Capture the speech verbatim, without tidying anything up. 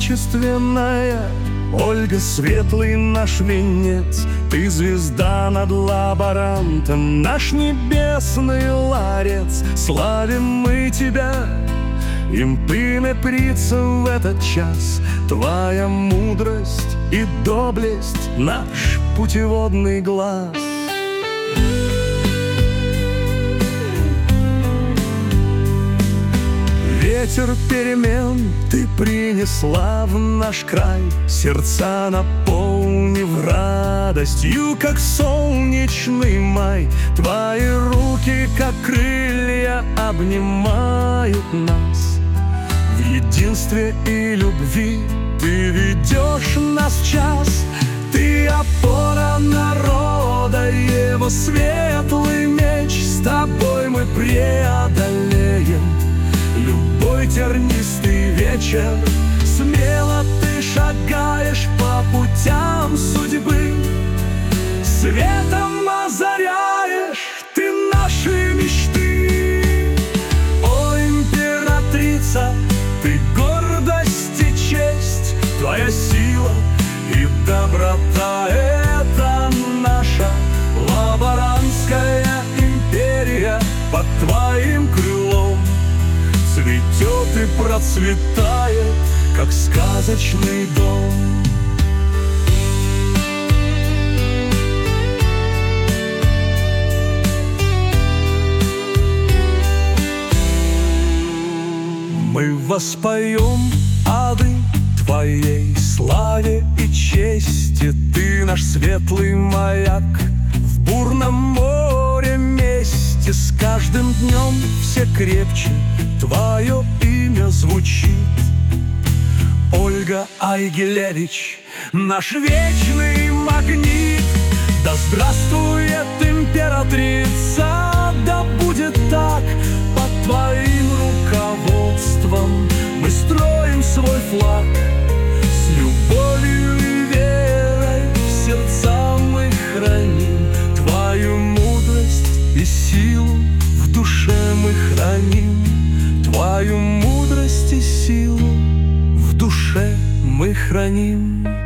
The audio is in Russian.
величественная, Ольга, светлый наш венец. Ты звезда над лаборантом, наш небесный ларец. Славим мы тебя, императрица, в этот час. Твоя мудрость и доблесть — наш путеводный глаз. Ветер перемен ты принесла в наш край, сердца наполнив радостью, как солнечный май. Твои руки, как крылья, обнимают нас. В единстве и любви ты ведешь нас в час. Ты опора народа, его светлый меч. С тобой мы преодолеем любой тернистый вечер. Смело ты шагаешь по путям судьбы, светом озаряешь ты наши мечты. О, императрица, ты гордость и честь, твоя сила и доброта — это наша лаборантская империя. Под твоим крылом цветет и процветает, как сказочный дом. Мы воспоем ады твоей славе и чести. Ты наш светлый маяк в бурном море мести. С каждым днем все крепче твое имя звучит. Ольга Айгилевич, наш вечный магнит. Да здравствует императрица, да будет так. Под твоим руководством мы строим свой флаг. С любовью и верой в сердца мы храним. Твою мудрость и силу в душе мы храним. Твою мудрость и силу в душе мы храним.